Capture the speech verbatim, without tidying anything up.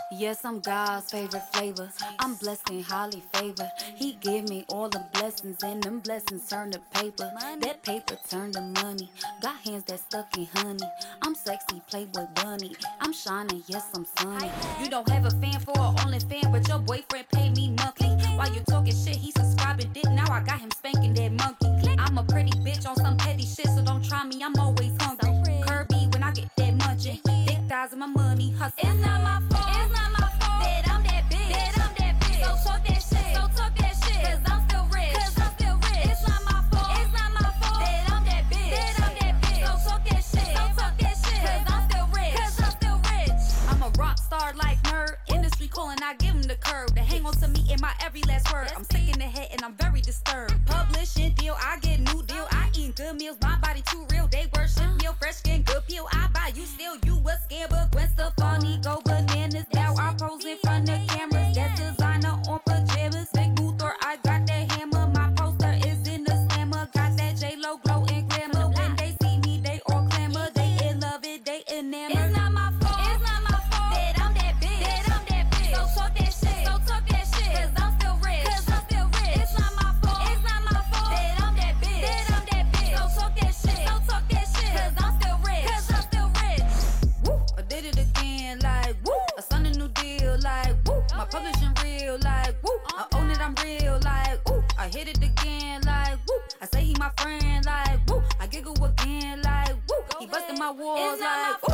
Yes, I'm God's favorite flavor. I'm blessed and highly favored. He give me all the blessings, and them blessings turn to paper. That paper turn to money. Got hands that stuck in honey. I'm sexy, playboy bunny. I'm shining, yes, I'm sunny. You don't have a fan for an only fan, but your boyfriend paid me monthly. While you talking shit, he subscribing dick. Now I got him spanking that monkey. I'm a pretty bitch on some petty shit, so don't try me, I'm always hungry. Kirby when I get that munchin'. Thick thighs and my money hustle. It's not my fault. It's not my fault that I'm that bitch. That I'm that bitch. So talk that shit. So talk that shit. Cause I'm still rich. Cause I'm still rich. It's not my fault. It's not my fault that I'm that bitch. That I'm that bitch. So talk that shit. So talk that shit. Cause I'm still rich. Cause I'm still rich. I'm a rock star like nerd. Industry calling, I give him the curve. They hang on to me in my every last word. I'm sick in the head and I'm very disturbed. Publishing deal, I get new deal. I eat good meals, my body too real. They worship meal, fresh skin, good peel. I buy you still, you a scam, but Gwen Stefani go bananas. Now I pose in front of cameras. That's designer on pajamas. Big Luthor, I got that hammer. My poster is in the slammer. Got that J-Lo glow and glamour. When they see me, they all clamor. They in love it, they enamored. It's not my fault. It's not my fault that I'm that bitch. That I'm that bitch. So talk that shit. So talk that shit. Cause I'm still rich. Cause I'm still rich. It's not my fault. It's not my fault that I'm that bitch. That I'm that bitch. So talk that shit. So talk that shit. Cause I'm still rich. Cause I'm still rich. Woo. I did it again like woo. I signed a new deal like woo. My publishing real like woo. I own it, I'm real like woo. I hit it again like woo. I say he my friend like woo. I giggle again like woo. He busted my walls like woo.